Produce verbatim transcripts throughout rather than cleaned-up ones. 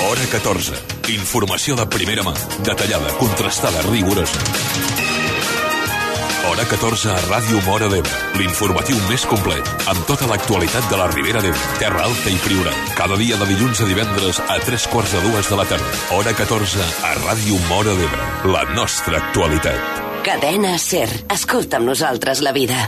Hora catorze. Informació de primera mà, detallada, contrastada, rigorosa. Hora catorze a Ràdio Móra d'Ebre. L'informatiu més complet, amb tota l'actualitat de la Ribera d'Ebre, Terra Alta i Priorat. Cada dia de dilluns a divendres a tres quarts de dues de la tarda. Hora catorze a Ràdio Móra d'Ebre. La nostra actualitat. Cadena SER. Escolta amb nosaltres la vida.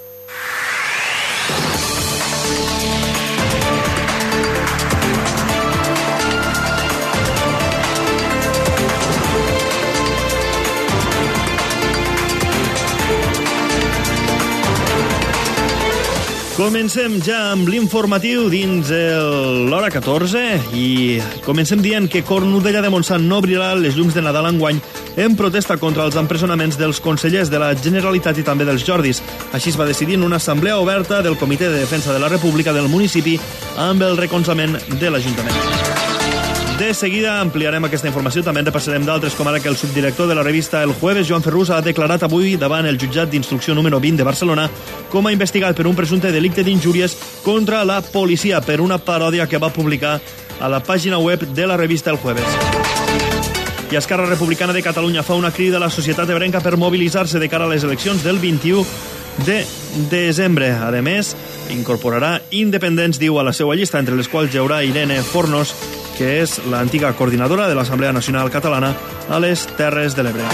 Comencem ja amb l'informatiu dins l'hora catorze i comencem dient que Cornudella de Montsant no obrirà les llums de Nadal enguany en protesta contra els empresonaments dels consellers de la Generalitat i també dels Jordis. Així es va decidir en una assemblea oberta del Comitè de Defensa de la República del municipi amb el recolzament de l'Ajuntament. De seguida ampliarem aquesta informació, també en repassarem d'altres, com ara que el subdirector de la revista El Jueves, Joan Ferrús, ha declarat avui davant el jutjat d'instrucció número vint de Barcelona com a investigat per un presumpte delicte d'injúries contra la policia per una paròdia que va publicar a la pàgina web de la revista El Jueves. I Esquerra Republicana de Catalunya fa una crida a la societat ebrenca per mobilitzar-se de cara a les eleccions del vint-i-u de desembre. A més, incorporarà independents, diu, a la seva llista, entre les quals hi haurà Irene Fornos, que és l'antiga coordinadora de l'Assemblea Nacional Catalana a les Terres de l'Ebre.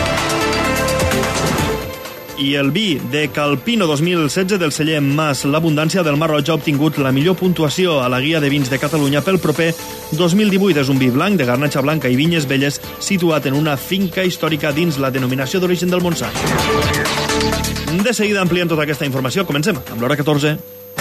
I el vi de Calpino dos mil setze del celler Mas l'Abundància del Mar Roig ha obtingut la millor puntuació a la guia de vins de Catalunya pel proper dos mil divuit. És un vi blanc de garnatxa blanca i vinyes velles situat en una finca històrica dins la denominació d'origen del Montsant. De seguida ampliem tota aquesta informació. Comencem amb l'hora catorze.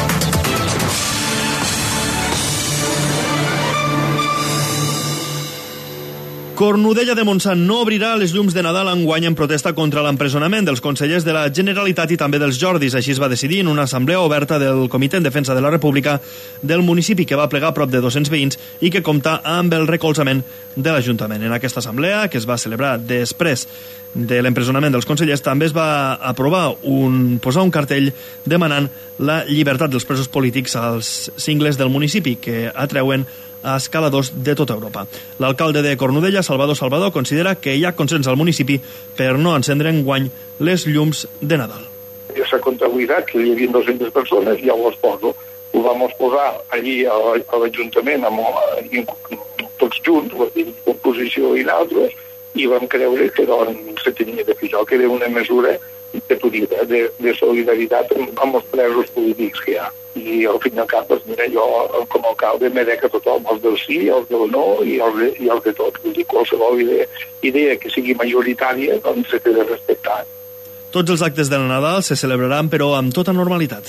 Cornudella de Montsant no obrirà les llums de Nadal enguany en protesta contra l'empresonament dels consellers de la Generalitat i també dels Jordis. Així es va decidir en una assemblea oberta del Comitè en Defensa de la República del municipi, que va plegar prop de dos-cents veïns i que compta amb el recolzament de l'Ajuntament. En aquesta assemblea, que es va celebrar després de l'empresonament dels consellers, també es va aprovar un, posar un cartell demanant la llibertat dels presos polítics als cingles del municipi, que atreuen a escaladors de tota Europa. L'alcalde de Cornudella, Salvador Salvador, considera que hi ha consens al municipi per no encendre enguany les llums de Nadal. Ja s'ha comptabilitzat que hi havia dues-centes persones i ja ho poso. Ho vam posar allí a l'Ajuntament amb, tots junts, la oposició i l'altres, i vam creure que doncs, se tenia de fer això, que era una mesura de, de, de solidaritat amb els presos polítics que hi ha. I al fin i al cap, doncs, mira, jo com a alcalde me dec a tothom, els del sí, els del no i els de, i els de tot. Vull dir, qualsevol idea, idea que sigui majoritària, doncs se té de respectar. Tots els actes del Nadal se celebraran, però amb tota normalitat.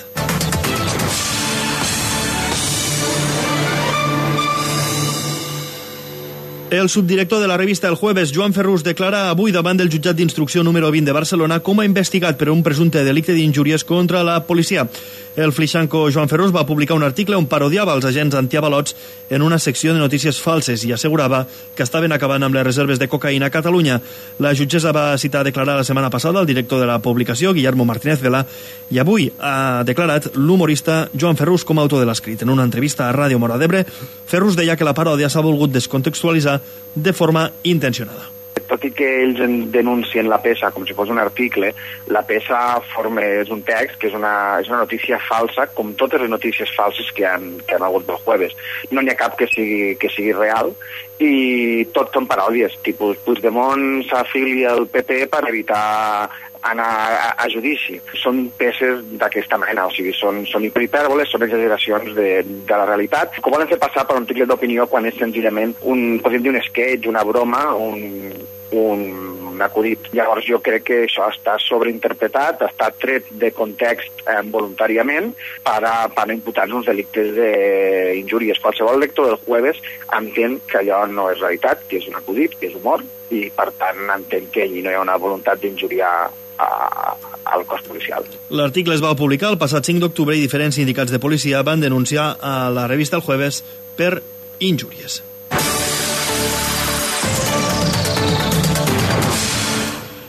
El subdirector de la revista El Jueves, Joan Ferrús, declara avui davant del jutjat d'instrucció número vint de Barcelona com a investigat per un presumpte delicte d'injúries contra la policia. El flixanco Joan Ferrús va publicar un article on parodiava els agents antiavalots en una secció de notícies falses i assegurava que estaven acabant amb les reserves de cocaïna a Catalunya. La jutgessa va citar a declarar la setmana passada el director de la publicació, Guillermo Martínez Vela, i avui ha declarat l'humorista Joan Ferrús com a autor de l'escrit. En una entrevista a Ràdio Móra d'Ebre, Ferrús deia que la paròdia s'ha volgut descontextualitzar de forma intencionada. Tot i que ells denuncien la peça com si fos un article, la peça forma, és un text que és una, és una notícia falsa, com totes les notícies falses que han, que han hagut del Jueves. No n'hi ha cap que sigui, que sigui real i tot són paròdies, tipus Puigdemont s'afilia al P P per evitar anar a, a judici. Són peces d'aquesta mena, o sigui, són, són hiperhipèrboles, són exageracions de, de la realitat, que volen fer passar per un article d'opinió quan és senzillament un, podríem dir un sketch, una broma, un, un, un acudit. Llavors jo crec que això està sobreinterpretat, està tret de context eh, voluntàriament per a, per a imputar-nos uns delictes d'injúries. Qualsevol lector del Jueves entén que allò no és realitat, que és un acudit, que és humor, i per tant entén que allí no hi ha una voluntat d'injuriar al cos policial. L'article es va publicar el passat cinc d'octubre i diferents sindicats de policia van denunciar a la revista El Jueves per injúries.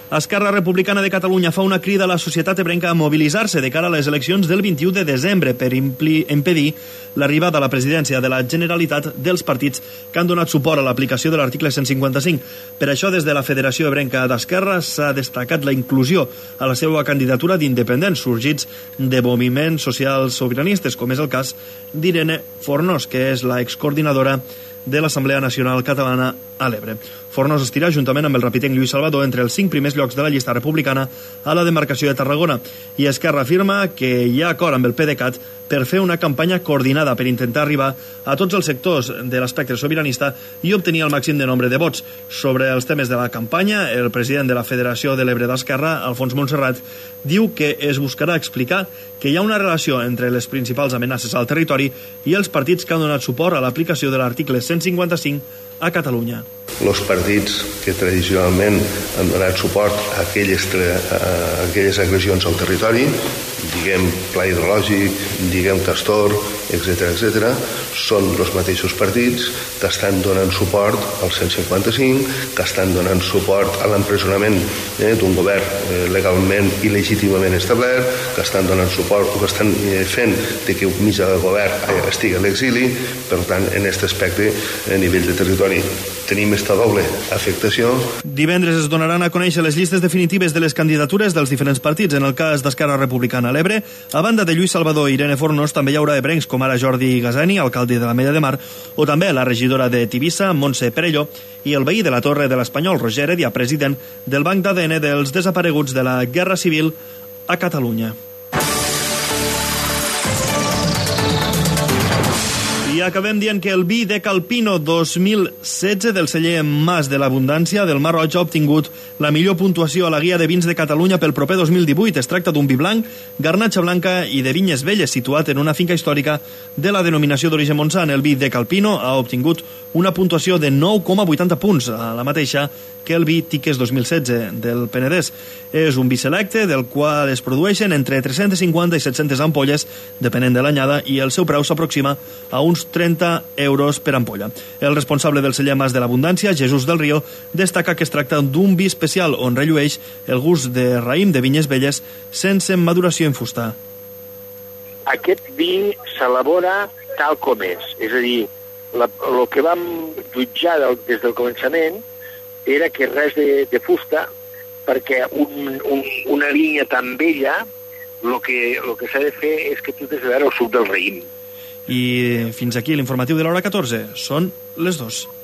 Esquerra Republicana de Catalunya fa una crida a la societat ebrenca a mobilitzar-se de cara a les eleccions del vint-i-u de desembre per impedir l'arribada a la presidència de la Generalitat dels partits que han donat suport a l'aplicació de l'article cent cinquanta-cinc. Per això, des de la Federació Ebrenca d'Esquerra s'ha destacat la inclusió a la seva candidatura d'independents sorgits de moviments socials sobiranistes, com és el cas d'Irene Fornós, que és la excoordinadora de l'Assemblea Nacional Catalana a l'Ebre. Fornós estirà, juntament amb el rapitenc Lluís Salvador, entre els cinc primers llocs de la llista republicana a la demarcació de Tarragona, i Esquerra afirma que hi ha acord amb el PDeCAT per fer una campanya coordinada per intentar arribar a tots els sectors de l'espectre sobiranista i obtenir el màxim de nombre de vots. Sobre els temes de la campanya, el president de la Federació de l'Ebre d'Esquerra, Alfons Montserrat, diu que es buscarà explicar que hi ha una relació entre les principals amenaces al territori i els partits que han donat suport a l'aplicació de l'article cent cinquanta-cinc a Catalunya. Els partits que tradicionalment han donat suport a aquelles, a aquelles agressions al territori, diguem Pla Hidrològic, diguem Castor, etcètera, etcètera, són els mateixos partits que estan donant suport al cent cinquanta-cinc, que estan donant suport a l'empresonament eh, d'un govern eh, legalment i legítimament establert, que estan donant suport o que estan eh, fent de que un mitjà de govern eh, estigui a l'exili. Per tant, en aquest aspecte, a nivell de territori, tenim esta doble afectació. Divendres es donaran a conèixer les llistes definitives de les candidatures dels diferents partits. En el cas d'Esquerra Republicana a l'Ebre, a banda de Lluís Salvador i Irene Fornós, també hi haurà ebrencs com ara Jordi Gasani, alcalde de l'Ametlla de Mar, o també la regidora de Tivissa, Montse Perelló, i el veí de la Torre de l'Espanyol, Roger Heredia, president del Banc d'A D N dels desapareguts de la Guerra Civil a Catalunya. I acabem dient que el vi de Calpino dos mil setze del celler Mas de l'Abundància del Mar Roig ha obtingut la millor puntuació a la guia de vins de Catalunya pel proper dos mil divuit. Es tracta d'un vi blanc, garnatxa blanca i de vinyes velles, situat en una finca històrica de la denominació d'origen Montsant. El vi de Calpino ha obtingut una puntuació de nou coma vuitanta punts, a la mateixa que el vi Tiques dos mil setze del Penedès. És un vi selecte del qual es produeixen entre tres-centes cinquanta i set-centes ampolles, depenent de l'anyada, i el seu preu s'aproxima a uns trenta euros per ampolla. El responsable del celler Mas de l'Abundància, Jesús del Río, destaca que es tracta d'un vi especial on rellueix el gust de raïm de vinyes velles sense maduració en fusta. Aquest vi s'elabora tal com és, és a dir, el que vam jutjar del, des del començament era que res de, de fusta, perquè un, un, una vinya tan vella, el que, lo que s'ha de fer és que tu has de veure el suc del raïm. I fins aquí l'informatiu de l'hora catorze. Són les dos.